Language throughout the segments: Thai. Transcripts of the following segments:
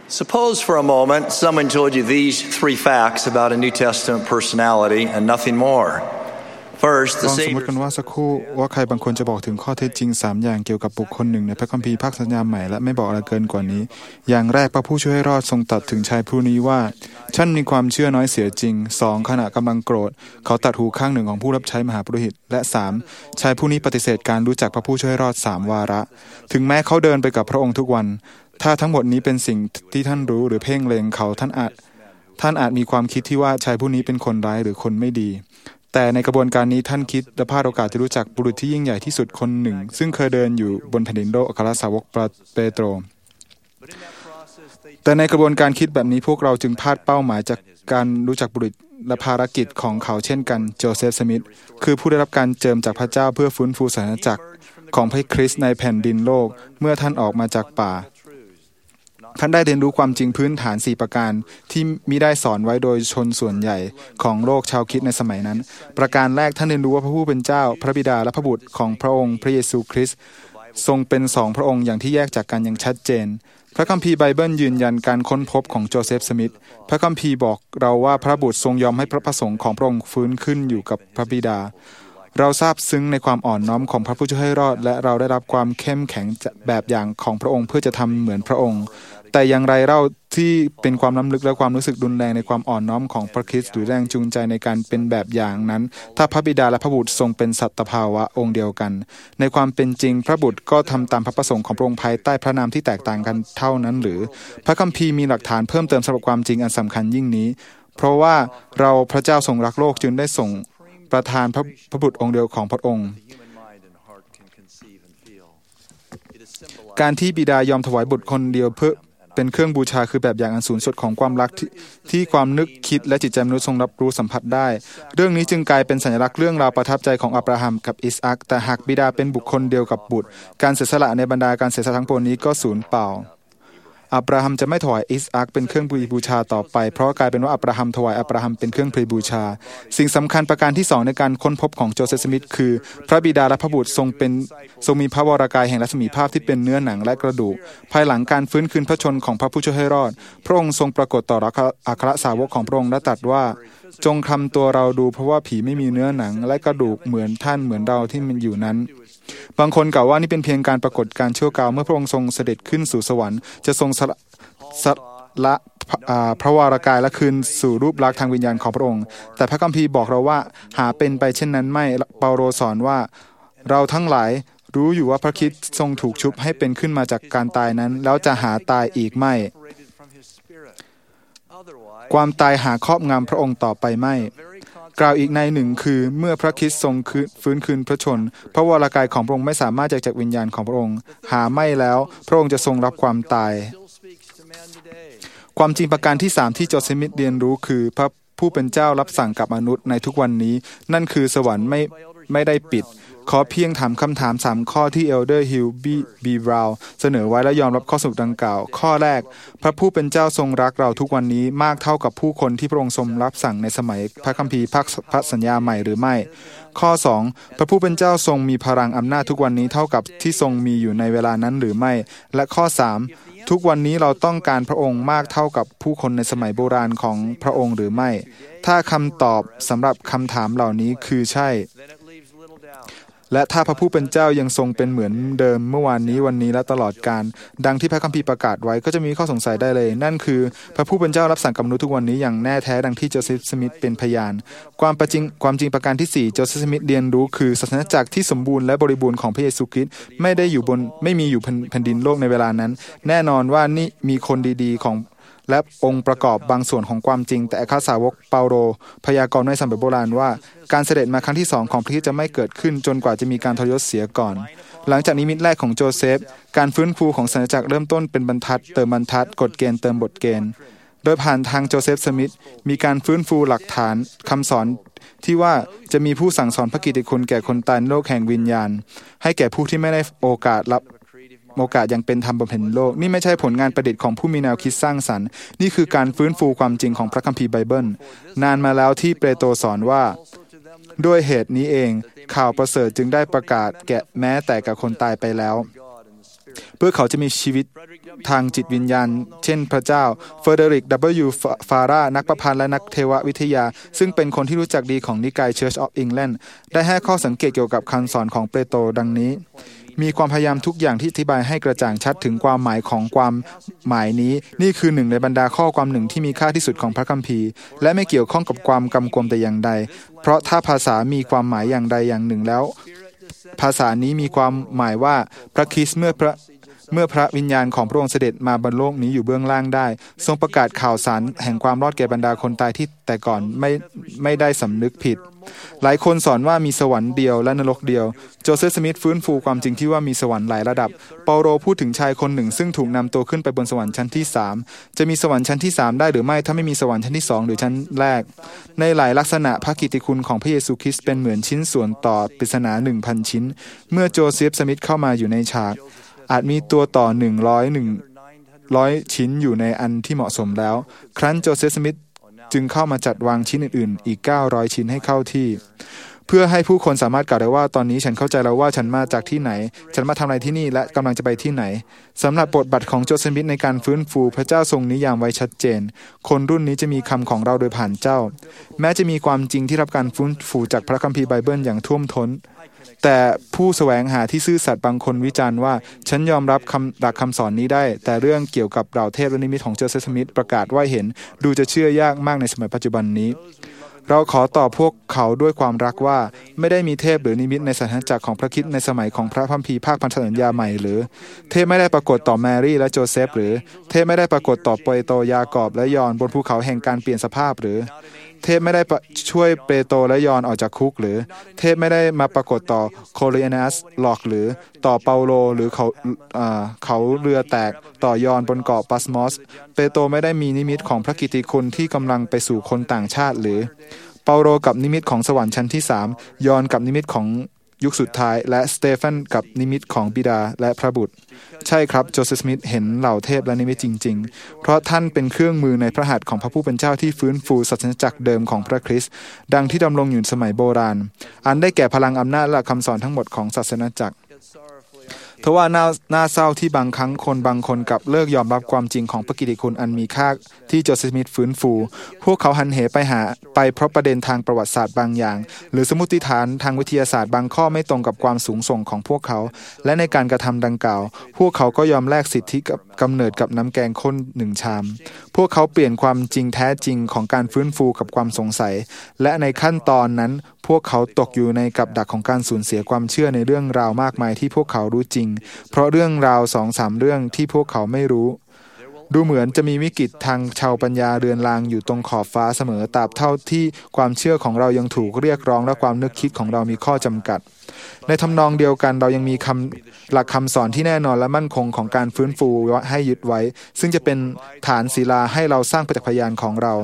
Suppose for a moment someone told you these three facts about a New Testament personality and nothing more. First, the ลองสมม Savior ติกันว่าสักครู่ว่าใครบางคนจะบอกถึงข้อเท็จจริง3อย่างเกี่ยวกับบุคคลหนึ่งในพระคัมภีร์ภาคสัญญาใหม่และไม่บอกอะไรเกินกว่านี้อย่างแรกพระผู้ช่วยให้รอดทรงตรัสถึงชายผู้นี้ว่าท่านมีความเชื่อน้อยเสียจริง2ขณะกำลังโกรธเขาตัดหูข้างหนึ่งของผู้รับใช้มหาปุโรหิตและ3ชายผู้นี้ปฏิเสธการรู้จักพระผู้ช่วยให้รอด3วาระถึงแม้เขาเดินไปกับพระองค์ทุกวันถ้าทั้งหมดนี้เป็นสิ่งที่ท่านรู้หรือเพ่งเล็งเขาท่านอาจมีความคิดที่ว่าชายผู้นี้เป็นคนร้ายหรือคนไม่ดีแต่ในกระบวนการนี้ท่านคิดและพลาดโอกาสจะรู้จักบุรุษที่ยิ่งใหญ่ที่สุดคนหนึ่งซึ่งเคยเดินอยู่บนแผ่นดินโลกอัครสาวกเปโตรแต่ในกระบวนการคิดแบบนี้พวกเราจึงพลาดเป้าหมายจากการรู้จักบุรุษและภารกิจของเขาเช่นกันโจเซฟสมิธคือผู้ได้รับการเจิมจากพระเจ้าเพื่อฟื้นฟูศาสนาจักรของพระคริสต์ในแผ่นดินโลกเมื่อท่านออกมาจากป่าท่านได้เรียนรู้ความจริงพื้นฐาน4ประการที่มิได้สอนไว้โดยชนส่วนใหญ่ของโลกชาวคริสต์ในสมัยนั้นประการแรกท่านเรียนรู้ว่าพระผู้เป็นเจ้าพระบิดาและพระบุตรของพระองค์พระเยซูคริสต์ทรงเป็น2พระองค์อย่างที่แยกจากกันอย่างชัดเจนพระคัมภีร์ไบเบิลยืนยันการค้นพบของโจเซฟสมิธพระคัมภีร์บอกเราว่าพระบุตรทรงยอมให้พระประสงค์ของพระองค์ฟื้นขึ้นอยู่กับพระบิดาเราซาบซึ้งในความอ่อนน้อมของพระผู้ช่วยให้รอดและเราได้รับความเข้มแข็งแบบอย่างของพระองค์เพื่อจะทำเหมือนพระองค์แต่อย่างไรเล่าที่เป็นความล้ำลึกและความรู้สึกรุนแรงในความอ่อนน้อมของพระคริสต์หรือแรงจูงใจในการเป็นแบบอย่างนั้นถ้าพระบิดาและพระบุตรทรงเป็นสัตตภาวะองค์เดียวกันในความเป็นจริงพระบุตรก็ทำตามพระประสงค์ของพระองค์ภายใต้พระนามที่แตกต่างกันเท่านั้นหรือพระคัมภีร์มีหลักฐานเพิ่มเติมสำหรับความจริงอันสำคัญยิ่งนี้เพราะว่าเราพระเจ้าทรงรักโลกจึงได้ส่งประทานพระบุตรองค์เดียวของพระองค์การที่บิดายอมถวายบุตรคนเดียวเพื่อเป็นเครื่องบูชาคือแบบอย่างอันสูงสุดของความรักที่ความนึกคิดและจิตใจมนุษย์ทรงรับรู้สัมผัสได้เรื่องนี้จึงกลายเป็นสัญลักษณ์เรื่องราวประทับใจของอับราฮัมกับอิสอัคแต่หากบิดาเป็นบุคคลเดียวกับบุตรการเสียสละในบรรดาการเสียสละทั้งปวงนี้ก็สูญเปล่าอับราฮัมจะไม่ถวายอิสอัคเป็นเครื่องบูชาต่อไปเพราะกลายเป็นว่าอับราฮัมถวายอับราฮัมเป็นเครื่องบูชาสิ่งสำคัญประการที่2ในการค้นพบของโจเซฟสมิธคือพระบิดาและพระบุตรทรงมีพระวรกายแห่งรัศมีภาพที่เป็นเนื้อหนังและกระดูกภายหลังการฟื้นคืนพระชนของพระผู้ช่วยให้รอดพระองค์ทรงปรากฏต่ออัครสาวกของพระองค์และตรัสว่าจงทำตัวเราดูเพราะว่าผีไม่มีเนื้อหนังและกระดูกเหมือนท่านเหมือนเราที่มันอยู่นั้นบางคนกล่าวว่านี่เป็นเพียงการปรากฏการชั่วคราวเมื่อพระองค์ทรงเสด็จขึ้นสู่สวรรค์จะทรงละพระวรากายและคืนสู่รูปลักษณ์ทางวิญญาณของพระองค์แต่พระคัมภีร์บอกเราว่าหาเป็นไปเช่นนั้นไม่เปาโลสอนว่าเราทั้งหลายรู้อยู่ว่าพระคริสต์ทรงถูกชุบให้เป็นขึ้นมาจากการตายนั้นแล้วจะหาตายอีกไม่ความตายหาครอบงำพระองค์ต่อไปไม่กล่าวอีกในหนึ่งคือเมื่อพระคริสต์ทรงฟื้นคืนพระชนพระวรากายของพระองค์ไม่สามารถจากวิญญาณของพระองค์หาไม่แล้วพระองค์จะทรงรับความตายความจริงประการที่3ที่โจเซฟสมิธเรียนรู้คือพระผู้เป็นเจ้ารับสั่งกับมนุษย์ในทุกวันนี้นั่นคือสวรรค์ไม่ได้ปิดขอเพียงถามคำถาม3ข้อที่เอลเดอร์ฮิลบีบราวน์เสนอไว้และยอมรับข้อสรุปดังกล่าวข้อแรกพระผู้เป็นเจ้าทรงรักเราทุกวันนี้มากเท่ากับผู้คนที่พระองค์ทรงรับสั่งในสมัยพระคัมภีร์พระสัญญาใหม่หรือไม่ข้อ2พระผู้เป็นเจ้าทรงมีพลังอำนาจทุกวันนี้เท่ากับที่ทรงมีอยู่ในเวลานั้นหรือไม่และข้อ3ทุกวันนี้เราต้องการพระองค์มากเท่ากับผู้คนในสมัยโบราณของพระองค์หรือไม่ถ้าคำตอบสำหรับคำถามเหล่านี้คือใช่และถ้าพระผู้เป็นเจ้ายังทรงเป็นเหมือนเดิมเมื่อวานนี้วันนี้และตลอดกาลดังที่พระคัมภีร์ประกาศไว้ก็จะมีข้อสงสัยได้เลยนั่นคือพระผู้เป็นเจ้ารับสั่งกับมนุษย์ทุกวันนี้อย่างแน่แท้ดังที่โจเซฟสมิธเป็นพยานความจริงประการที่4โจเซฟสมิธเรียนรู้คือศาสนาจักรที่สมบูรณ์และบริบูรณ์ของพระเยซูคริสต์ไม่มีอยู่แผ่นดินโลกในเวลานั้นแน่นอนว่านี่มีคนดีๆของและองค์ประกอบบางส่วนของความจริงแต่อัครสาวกเปาโลพยากรณ์ในสมัยโบราณว่าการเสด็จมาครั้งที่2ของพระคริสต์จะไม่เกิดขึ้นจนกว่าจะมีการทรยศเสียก่อนหลังจากนิมิตแรกของโจเซฟการฟื้นฟูของศาสนาจักรเริ่มต้นเป็นบรรทัดเติมบรรทัดกฎเกณฑ์เติมบทเกณฑ์โดยผ่านทางโจเซฟสมิธมีการฟื้นฟูหลักฐานคำสอนที่ว่าจะมีผู้สั่งสอนพระกิตติคุณแก่คนตายในโลกแห่งวิญญาณให้แก่ผู้ที่ไม่ได้โอกาสยังเป็นธรรมบนแผ่นโลกนี่ไม่ใช่ผลงานประดิษฐ์ของผู้มีแนวคิดสร้างสรรค์นี่คือการฟื้นฟูความจริงของพระคัมภีร์ไบเบิลนานมาแล้วที่เปโตรสอนว่าด้วยเหตุนี้เองข่าวประเสริฐจึงได้ประกาศแก่แม้แต่กับคนตายไปแล้วเพื่อเขาจะมีชีวิตทางจิตวิญญาณเช่นพระเจ้าเฟอร์เดริก W. ฟาร่านักประพันธ์และนักเทววิทยาซึ่งเป็นคนที่รู้จักดีของนิกาย Church of England ได้ให้ข้อสังเกตเกี่ยวกับคำสอนของเปโตรดังนี้มีความพยายามทุกอย่างที่อธิบายให้กระจ่างชัดถึงความหมายของความหมายนี้นี่คือหนึ่งในบรรดาข้อความหนึ่งที่มีค่าที่สุดของพระคัมภีร์และไม่เกี่ยวข้องกับความกำกวมแต่อย่างใดเพราะถ้าภาษามีความหมายอย่างใดอย่างหนึ่งแล้วภาษานี้มีความหมายว่าพระคริสต์เมื่อพระวิญญาณของพระองค์เสด็จมาบนโลกนี้อยู่เบื้องล่างได้ทรงประกาศข่าวสารแห่งความรอดแก่บรรดาคนตายที่แต่ก่อนไม่ได้สำนึกผิดหลายคนสอนว่ามีสวรรค์เดียวและนรกเดียวโจเซฟสมิธฟื้นฟูความจริงที่ว่ามีสวรรค์หลายระดับเปาโลพูดถึงชายคนหนึ่งซึ่งถูกนำตัวขึ้นไปบนสวรรค์ชั้นที่3จะมีสวรรค์ชั้นที่3ได้หรือไม่ถ้าไม่มีสวรรค์ชั้นที่2หรือชั้นแรกในหลายลักษณะพระกิตติคุณของพระเยซูคริสต์เป็นเหมือนชิ้นส่วนต่อปริศนา 1,000 ชิ้นเมื่อโจเซฟสมิธเข้ามาอยู่ในฉากอาจมีตัวต่อ100 ชิ้นอยู่ในอันที่เหมาะสมแล้วครั้นโจเซฟสมิธจึงเข้ามาจัดวางชิ้นอื่นๆอีก900ชิ้นให้เข้าที่เพื่อให้ผู้คนสามารถกล่าวได้ว่าตอนนี้ฉันเข้าใจแล้วว่าฉันมาจากที่ไหนฉันมาทำอะไรที่นี่และกำลังจะไปที่ไหนสำหรับบทบาทของโจเซฟสมิธในการฟื้นฟูพระเจ้าทรงนิยามไว้ชัดเจนคนรุ่นนี้จะมีคำของเราโดยผ่านเจ้าแม้จะมีความจริงที่รับการฟื้นฟูจากพระคัมภีร์ไบเบิลอย่างท่วมท้นแต่ผู้แสวงหาที่ซื่อสัตย์บางคนวิจารณ์ว่าฉันยอมรับหลักคำสอนนี้ได้แต่เรื่องเกี่ยวกับเหล่าเทพและนิมิตของโจเซฟสมิธประกาศว่าเห็นดูจะเชื่อยากมากในสมัยปัจจุบันนี้เราขอตอบพวกเขาด้วยความรักว่าไม่ได้มีเทพหรือนิมิตในศาสนาจักรของพระคริสต์ในสมัยของพระคัมภีร์ภาคพันธสัญญาใหม่หรือเทพไม่ได้ปรากฏต่อแมรี่และโจเซฟหรือเทพไม่ได้ปรากฏต่อเปโตรยากอบและยอห์นบนภูเขาแห่งการเปลี่ยนสภาพหรือเทพไม่ได้ช่วยเปโตรและยอห์นออกจากคุกหรือเทพไม่ได้มาปรากฏต่อโคลิเอนัสหลอกหรือต่อเปาโลหรือเขาเรือแตกต่อยอห์นบนเกาะปัสมอสเปโตรไม่ได้มีนิมิตของพระกิตติคุณที่กำลังไปสู่คนต่างชาติหรือเปาโลกับนิมิตของสวรรค์ชั้นที่3ยอห์นกับนิมิตของยุคสุดท้ายและสเตฟานกับนิมิตของบิดาและพระบุตรใช่ครับโจเซฟสมิธเห็นเหล่าเทพและนิมิตจริงๆเพราะท่านเป็นเครื่องมือในพระหัตถ์ของพระผู้เป็นเจ้าที่ฟื้นฟูศาสนจักรเดิมของพระคริสต์ดังที่ดำรงอยู่สมัยโบราณอันได้แก่พลังอำนาจและคำสอนทั้งหมดของศาสนจักรทว่าน่าเศร้าที่บางครั้งคนบางคนกลับเลิกยอมรับความจริงของพระกิตติคุณอันมีค่าที่โจเซฟสมิธฟื้นฟูพวกเขาหันเหไปเพราะประเด็นทางประวัติศาสตร์บางอย่างหรือสมมติฐานทางวิทยาศาสตร์บางข้อไม่ตรงกับความสูงส่งของพวกเขาและในการกระทำดังกล่าวพวกเขาก็ยอมแลกสิทธิกับกำเนิดกับน้ำแกงข้น1 ชามพวกเขาเปลี่ยนความจริงแท้จริงของการฟื้นฟูกับความสงสัยและในขั้นตอนนั้นพวกเขาตกอยู่ในกับดักของการสูญเสียความเชื่อในเรื่องราวมากมายที่พวกเขารู้จริงเพราะเรื่องราว 2-3 เรื่องที่พวกเขาไม่รู้ดูเหมือนจะมีวิกฤตทางชาวปัญญาเรือนรางอยู่ตรงขอบฟ้าเสมอตราบเท่าที่ความเชื่อของเรายังถูกเรียกร้องและความนึกคิดของเรามีข้อจำกัดในทำนองเดียวกันเรายังมีหลักคำสอนที่แน่นอนและมั่นคงของการฟื้นฟูให้ยึดไว้ซึ่งจะเป็นฐานศิลาให้เราสร้างปฏิพยานของเรา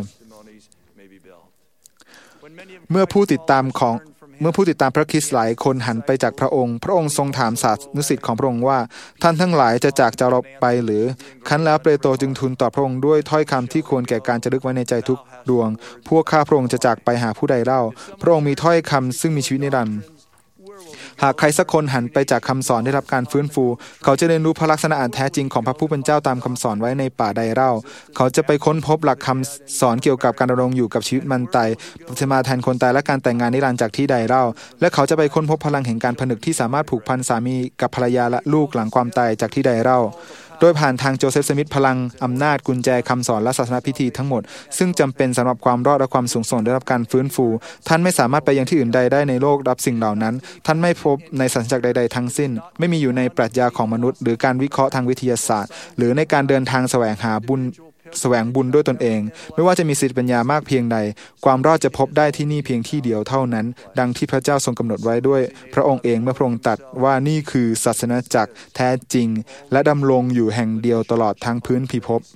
เมื่อผู้ติดตามพระคริสต์หลายคนหันไปจากพระองค์ทรงถามศาสนุศิษย์ของพระองค์ว่าท่านทั้งหลายจะจากเราไปหรือครั้นแล้วเปโตรจึงทูลตอบพระองค์ด้วยถ้อยคำที่ควรแก่การจะลึกไว้ในใจทุกดวงพวกข้าพระองค์จะจากไปหาผู้ใดเล่าพระองค์มีถ้อยคำซึ่งมีชีวิตนิรันดร์หากใครสักคนหันไปจากคำสอนได้รับการฟื้นฟูเขาจะเรียนรู้พระลักษณะอันแท้จริงของพระผู้เป็นเจ้าตามคำสอนไว้ในป่าใดเล่าเขาจะไปค้นพบหลักคำสอนเกี่ยวกับการดำรงอยู่กับชีวิตมันตายจะมาแทนคนตายและการแต่งงานนิรันดร์จากที่ใดเล่าและเขาจะไปค้นพบพลังแห่งการผนึกที่สามารถผูกพันสามีกับภรรยาและลูกหลังความตายจากที่ใดเล่าโดยผ่านทางโจเซฟสมิธพลังอำนาจกุญแจคำสอนและศาสนพิธีทั้งหมดซึ่งจำเป็นสำหรับความรอดและความสูงส่งได้รับการฟื้นฟูท่านไม่สามารถไปยังที่อื่นใดได้ในโลกรับสิ่งเหล่านั้นท่านไม่พบในศาสนจักรใดๆทั้งสิ้นไม่มีอยู่ในปรัชญาของมนุษย์หรือการวิเคราะห์ทางวิทยาศาสตร์หรือในการเดินทางแสวงบุญด้วยตนเองไม่ว่าจะมีสติปัญญามากเพียงใดความรอดจะพบได้ที่นี่เพียงที่เดียวเท่านั้นดังที่พระเจ้าทรงกำหนดไว้ด้วยพระองค์เองเมื่อพระองค์ตรัสว่านี่คือศาสนจักรแท้จริงและดำรงอยู่แห่งเดียวตลอดทั้งพื้นพิภพ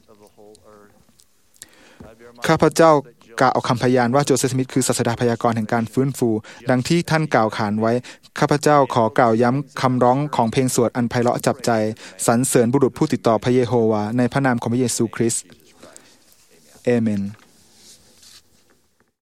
ข้าพเจ้ากล่าวคำพยานว่าโจเซฟสมิธคือศาสดาพยากรณ์แห่งการฟื้นฟูดังที่ท่านกล่าวขานไว้ข้าพเจ้าขอกล่าวย้ำคำร้องของเพลงสวดอันไพเราะจับใจสรรเสริญบุรุษผู้ติดต่อพระเยโฮวาในพระนามของพระเยซูคริสต์เอเมน